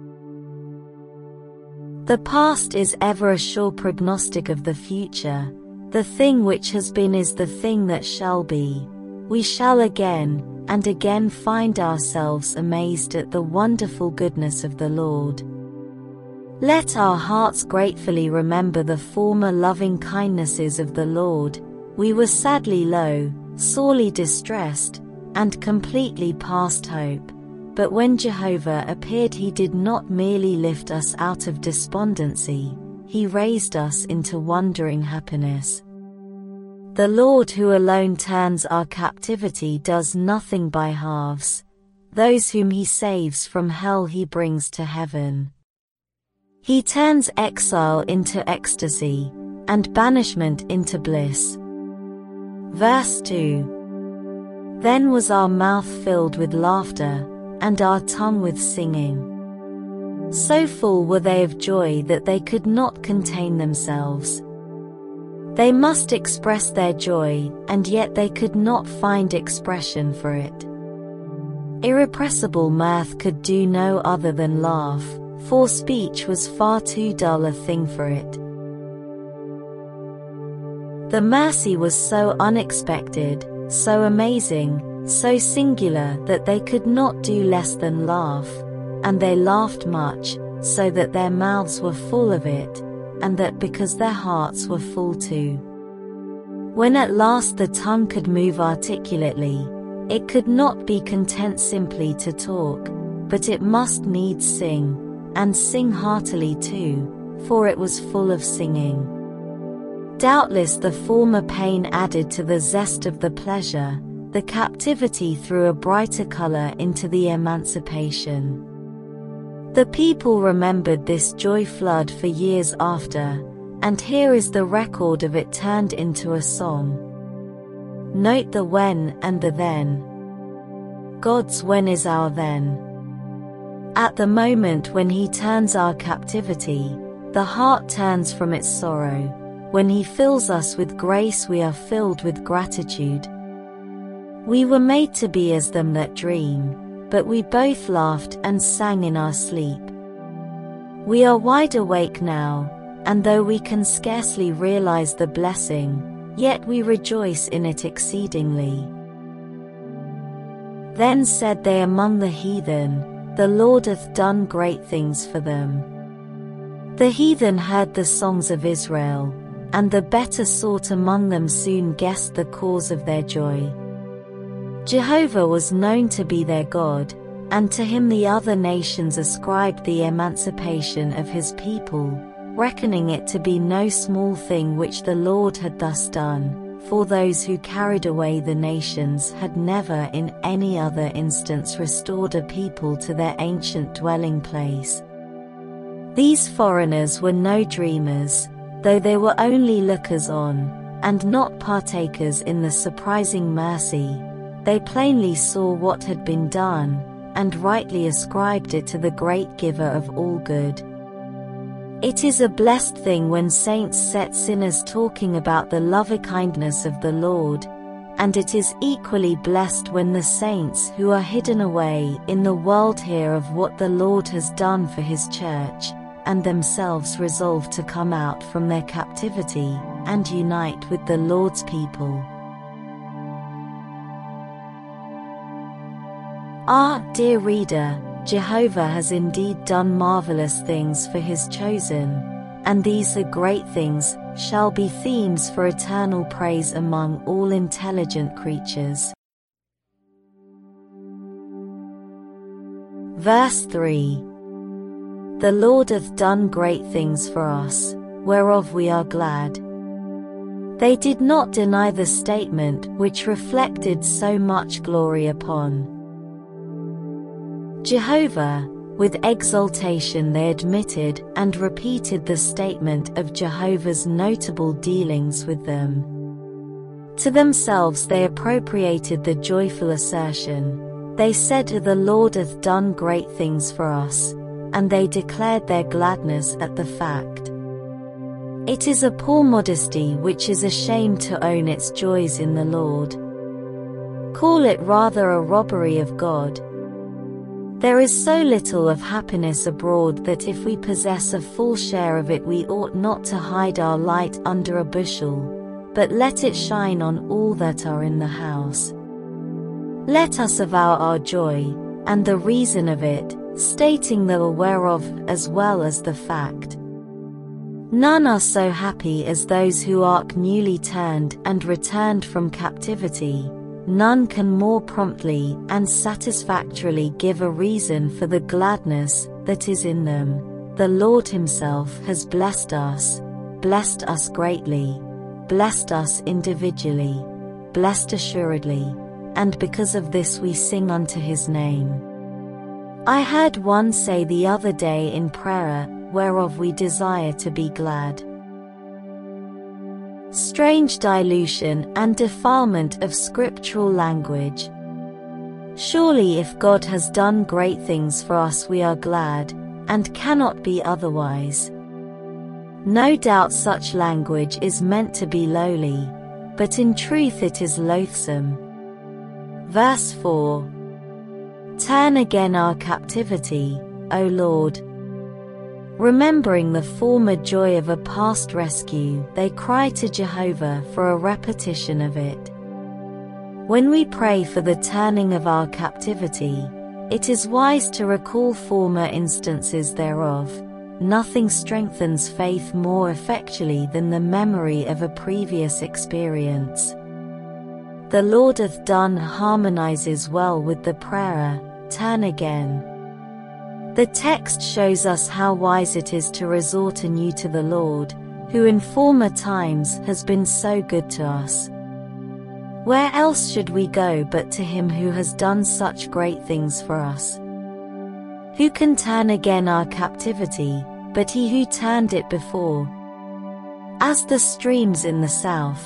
S1: The past is ever a sure prognostic of the future. The thing which has been is the thing that shall be. We shall again and again find ourselves amazed at the wonderful goodness of the Lord. Let our hearts gratefully remember the former loving kindnesses of the Lord. We were sadly low, sorely distressed, and completely past hope. But when Jehovah appeared, he did not merely lift us out of despondency, he raised us into wondering happiness. The Lord who alone turns our captivity does nothing by halves. Those whom he saves from hell he brings to heaven. He turns exile into ecstasy, and banishment into bliss. Verse two. Then was our mouth filled with laughter, and our tongue with singing. So full were they of joy that they could not contain themselves. They must express their joy, and yet they could not find expression for it. Irrepressible mirth could do no other than laugh, for speech was far too dull a thing for it. The mercy was so unexpected, so amazing, so singular that they could not do less than laugh, and they laughed much, so that their mouths were full of it, and that because their hearts were full too. When at last the tongue could move articulately, it could not be content simply to talk, but it must needs sing, and sing heartily too, for it was full of singing. Doubtless the former pain added to the zest of the pleasure. The captivity threw a brighter color into the emancipation. The people remembered this joy flood for years after, and here is the record of it turned into a song. Note the when and the then. God's when is our then. At the moment when he turns our captivity, the heart turns from its sorrow. When he fills us with grace, we are filled with gratitude. We were made to be as them that dream, but we both laughed and sang in our sleep. We are wide awake now, and though we can scarcely realize the blessing, yet we rejoice in it exceedingly. Then said they among the heathen, the Lord hath done great things for them. The heathen heard the songs of Israel, and the better sort among them soon guessed the cause of their joy. Jehovah was known to be their God, and to him the other nations ascribed the emancipation of his people, reckoning it to be no small thing which the Lord had thus done, for those who carried away the nations had never in any other instance restored a people to their ancient dwelling place. These foreigners were no dreamers, though they were only lookers on, and not partakers in the surprising mercy. They plainly saw what had been done, and rightly ascribed it to the great giver of all good. It is a blessed thing when saints set sinners talking about the loving-kindness of the Lord, and it is equally blessed when the saints who are hidden away in the world hear of what the Lord has done for his church, and themselves resolve to come out from their captivity, and unite with the Lord's people. Ah, dear reader, Jehovah has indeed done marvelous things for his chosen, and these are great things, shall be themes for eternal praise among all intelligent creatures. Verse three. The Lord hath done great things for us, whereof we are glad. They did not deny the statement which reflected so much glory upon Jehovah. With exultation they admitted and repeated the statement of Jehovah's notable dealings with them. To themselves they appropriated the joyful assertion. They said, the Lord hath done great things for us, and they declared their gladness at the fact. It is a poor modesty which is ashamed to own its joys in the Lord. Call it rather a robbery of God. There is so little of happiness abroad that if we possess a full share of it we ought not to hide our light under a bushel, but let it shine on all that are in the house. Let us avow our joy, and the reason of it, stating the whereof as well as the fact. None are so happy as those who are newly turned and returned from captivity. None can more promptly and satisfactorily give a reason for the gladness that is in them. The Lord Himself has blessed us, blessed us greatly, blessed us individually, blessed assuredly, and because of this we sing unto His name. I heard one say the other day in prayer, whereof we desire to be glad. Strange dilution and defilement of scriptural language. Surely if God has done great things for us we are glad, and cannot be otherwise. No doubt such language is meant to be lowly, but in truth it is loathsome. Verse four. Turn again our captivity, O Lord. Remembering the former joy of a past rescue, they cry to Jehovah for a repetition of it. When we pray for the turning of our captivity, it is wise to recall former instances thereof. Nothing strengthens faith more effectually than the memory of a previous experience. The Lord hath done harmonizes well with the prayer, turn again. The text shows us how wise it is to resort anew to the Lord, who in former times has been so good to us. Where else should we go but to Him who has done such great things for us? Who can turn again our captivity, but He who turned it before? As the streams in the south,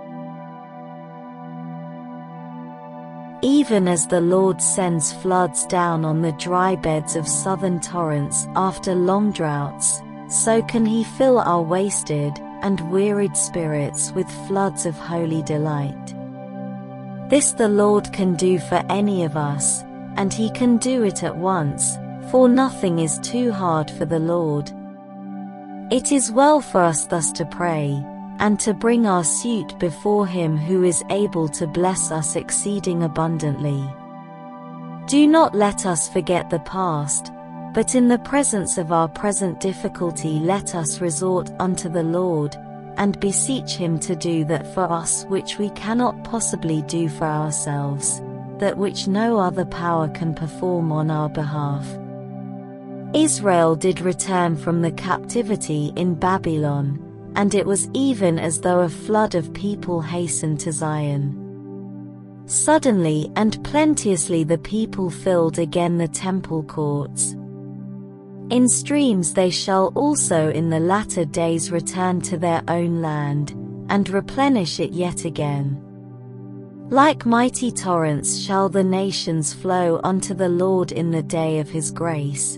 S1: even as the Lord sends floods down on the dry beds of southern torrents after long droughts, so can He fill our wasted and wearied spirits with floods of holy delight. This the Lord can do for any of us, and He can do it at once, for nothing is too hard for the Lord. It is well for us thus to pray, and to bring our suit before Him who is able to bless us exceeding abundantly. Do not let us forget the past, but in the presence of our present difficulty let us resort unto the Lord, and beseech Him to do that for us which we cannot possibly do for ourselves, that which no other power can perform on our behalf. Israel did return from the captivity in Babylon, and it was even as though a flood of people hastened to Zion. Suddenly and plenteously the people filled again the temple courts. In streams they shall also in the latter days return to their own land, and replenish it yet again. Like mighty torrents shall the nations flow unto the Lord in the day of His grace.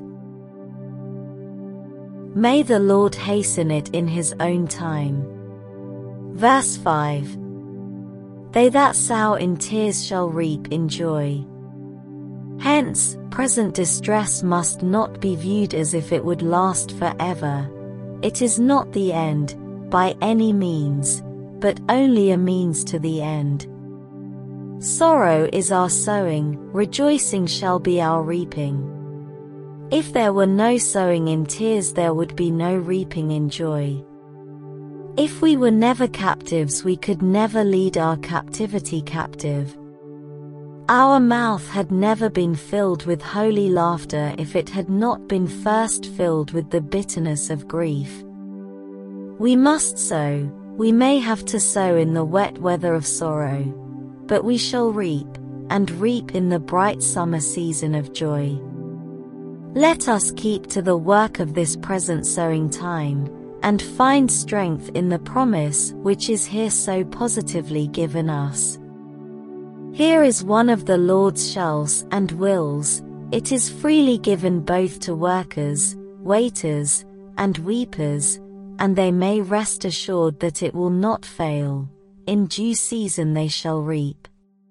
S1: May the Lord hasten it in His own time. Verse five. They that sow in tears shall reap in joy. Hence, present distress must not be viewed as if it would last forever. It is not the end, by any means, but only a means to the end. Sorrow is our sowing, rejoicing shall be our reaping. If there were no sowing in tears there would be no reaping in joy. If we were never captives we could never lead our captivity captive. Our mouth had never been filled with holy laughter if it had not been first filled with the bitterness of grief. We must sow, we may have to sow in the wet weather of sorrow, but we shall reap, and reap in the bright summer season of joy. Let us keep to the work of this present sowing time, and find strength in the promise which is here so positively given us. Here is one of the Lord's shells and wills, it is freely given both to workers, waiters, and weepers, and they may rest assured that it will not fail, in due season they shall reap.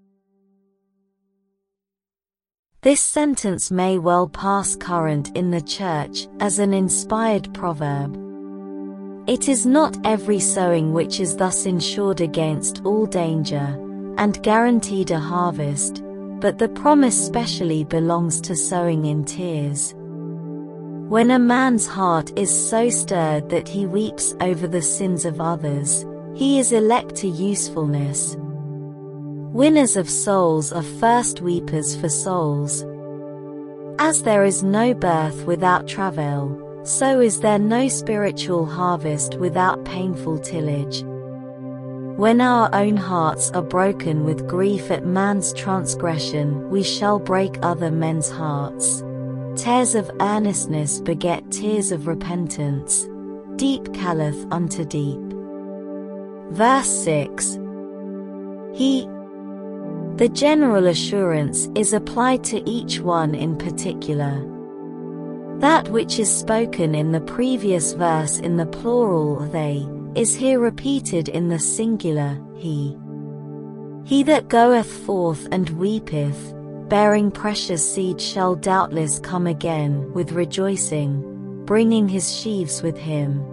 S1: This sentence may well pass current in the Church as an inspired proverb. It is not every sowing which is thus insured against all danger, and guaranteed a harvest, but the promise specially belongs to sowing in tears. When a man's heart is so stirred that he weeps over the sins of others, he is elect to usefulness. Winners of souls are first weepers for souls. As there is no birth without travail, so is there no spiritual harvest without painful tillage. When our own hearts are broken with grief at man's transgression, we shall break other men's hearts. Tears of earnestness beget tears of repentance. Deep calleth unto deep. Verse six. He, the general assurance, is applied to each one in particular. That which is spoken in the previous verse in the plural they, is here repeated in the singular he. He that goeth forth and weepeth, bearing precious seed, shall doubtless come again with rejoicing, bringing his sheaves with him.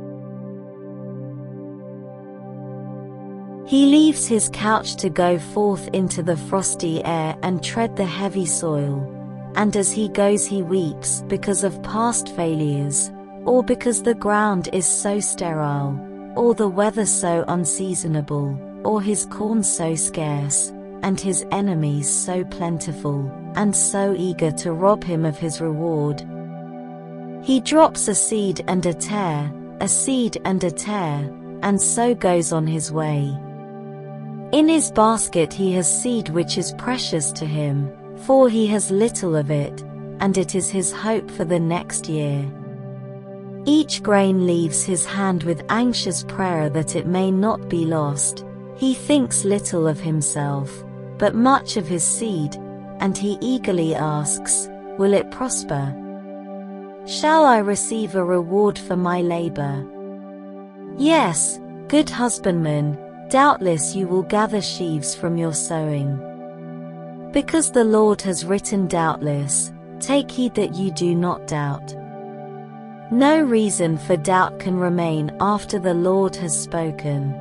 S1: He leaves his couch to go forth into the frosty air and tread the heavy soil, and as he goes he weeps because of past failures, or because the ground is so sterile, or the weather so unseasonable, or his corn so scarce, and his enemies so plentiful, and so eager to rob him of his reward. He drops a seed and a tare, a seed and a tare, and so goes on his way. In his basket he has seed which is precious to him, for he has little of it, and it is his hope for the next year. Each grain leaves his hand with anxious prayer that it may not be lost. He thinks little of himself, but much of his seed, and he eagerly asks, will it prosper? Shall I receive a reward for my labor? Yes, good husbandman, doubtless you will gather sheaves from your sowing. Because the Lord has written doubtless, take heed that you do not doubt. No reason for doubt can remain after the Lord has spoken.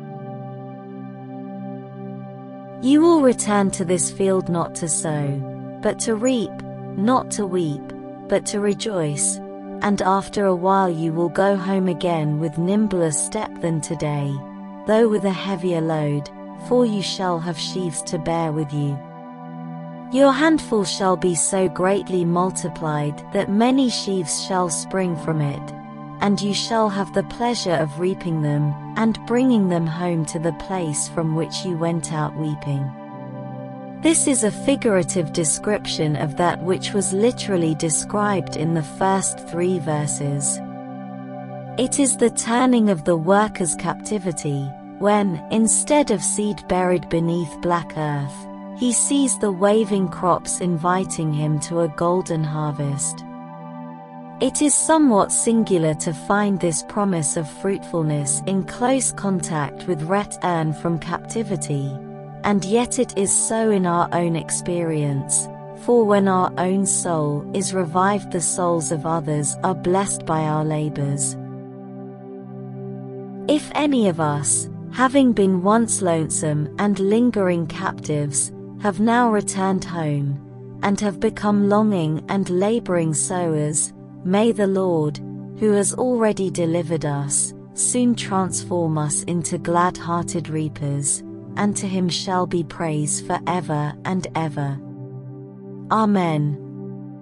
S1: You will return to this field not to sow, but to reap, not to weep, but to rejoice, and after a while you will go home again with nimbler step than today, though with a heavier load, for you shall have sheaves to bear with you. Your handful shall be so greatly multiplied that many sheaves shall spring from it, and you shall have the pleasure of reaping them, and bringing them home to the place from which you went out weeping. This is a figurative description of that which was literally described in the first three verses. It is the turning of the worker's captivity, when, instead of seed buried beneath black earth, he sees the waving crops inviting him to a golden harvest. It is somewhat singular to find this promise of fruitfulness in close contact with return from captivity, and yet it is so in our own experience, for when our own soul is revived, the souls of others are blessed by our labors. If any of us, having been once lonesome and lingering captives, have now returned home, and have become longing and laboring sowers, may the Lord, who has already delivered us, soon transform us into glad-hearted reapers, and to him shall be praise for ever and ever. Amen.